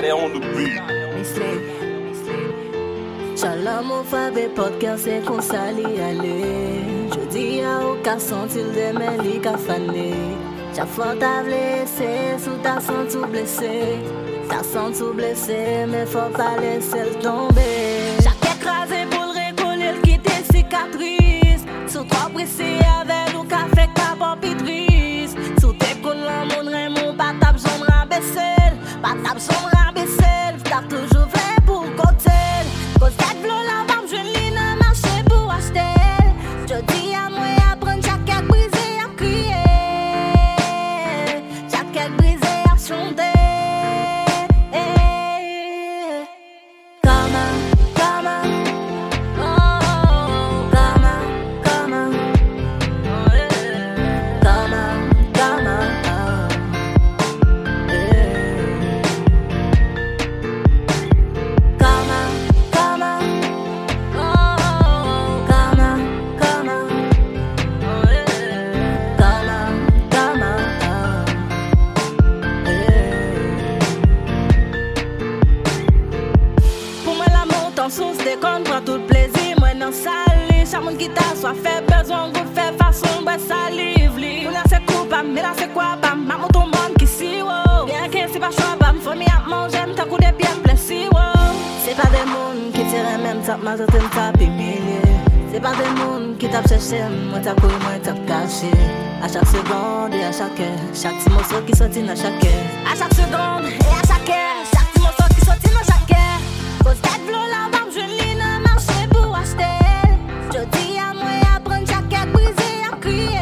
Scotty on the beat. Chaleur mon fabe podcast c'est qu'on s'allie aller. Je dis à aucun sentil de mêler qu'à faner. Chaque fois t'as blessé, sous ta sang tout blessé. Ta sang tout blessé, mais faut pas laisser le tomber. Chaque écrasé pour le récoller, le quitter cicatrice. Sous trois pressés avec le café qu'à pitrice. Sous tes collants, mon Raymond, pas ta besoin de rabaisser. Pas ta besoin de rabaisser, t'as toujours fait pour côté. Cause cette v'là la femme, je l'ai dans marché pour acheter. Je dis à moi, à prendre jaquette brisée, à crier. Jaquette brisée, à chanter. Source déconne, prend tout plaisir, moi non sali. Chaque monde qui t'a soit fait besoin, vous fait façon, bah salive. Vous là c'est coupable, mais là c'est quoi, bam. Maman ton monde qui si wow. Bien que c'est pas choix, bam. Faut m'y à manger, t'as coup de bien blessé, wow. C'est pas des mondes qui tirent même top, ma zone tape humilié. C'est pas des mondes qui tapent chercher, moi t'as couru, moi t'as caché. À chaque seconde et à chaque heure, chaque petit morceau qui sortit dans chaque heure. À chaque seconde et à chaque heure, chaque petit morceau qui sortit dans chaque heure. Cause cette v'là la femme, je l'ai dans marché pour acheter. Je dis à moi, à prendre jaquette brisée, à crier.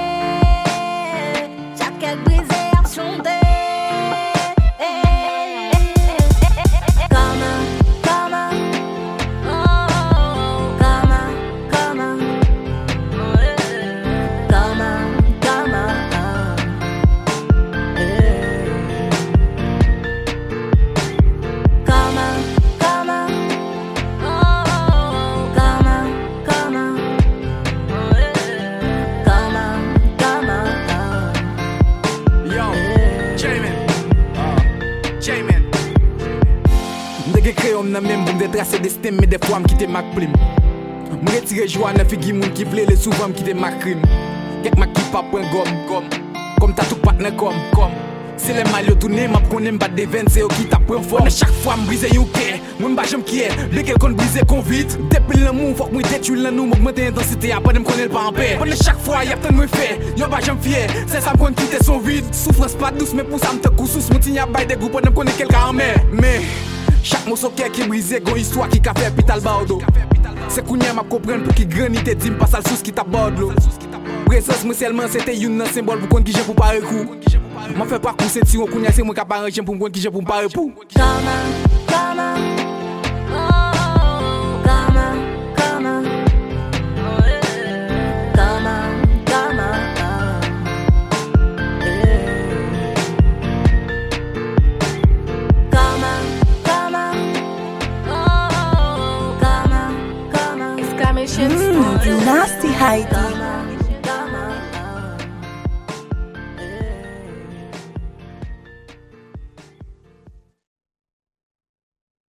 Jaquette brisée, à chanter. Nan même pour me tracer des systèmes mais des fois me quitter ma plume. Me retirer joie dans figi moun qui vle le souvent me quitter ma crime. Quelque ma qui pas point gomme comme t'as tout partenaire comme c'est les maillots tourner m'a connait me battre des 20 c'est qui t'a prend fort. Chaque fois me briser you care moi me j'aime qui est le quelqu'un briser convite depuis l'amour faut que moi détruire la nous augmenter intensité après me connaître pas en paix. Chaque fois y a tant de me fait yo pas j'aime fier c'est ça me connait quitter son vide souffrance pas douce mais pour ça me te coup sous mon tigna bail des groupes pour me connait quelqu'un en mer mais chaque morceau qui est brisé, gon histoire qui a fait pital bardo. C'est qu'on y a ma comprendre pour qui granité dit pas ça le sous qui t'aborde l'eau. Présence moi seulement c'était une symbole pour qu'on qui j'ai pour pas coup. M'en fait pas coup c'est si on connait c'est moi qui pas arranger pour qu'on qui j'ai pour pas pour. Nasty Heidi.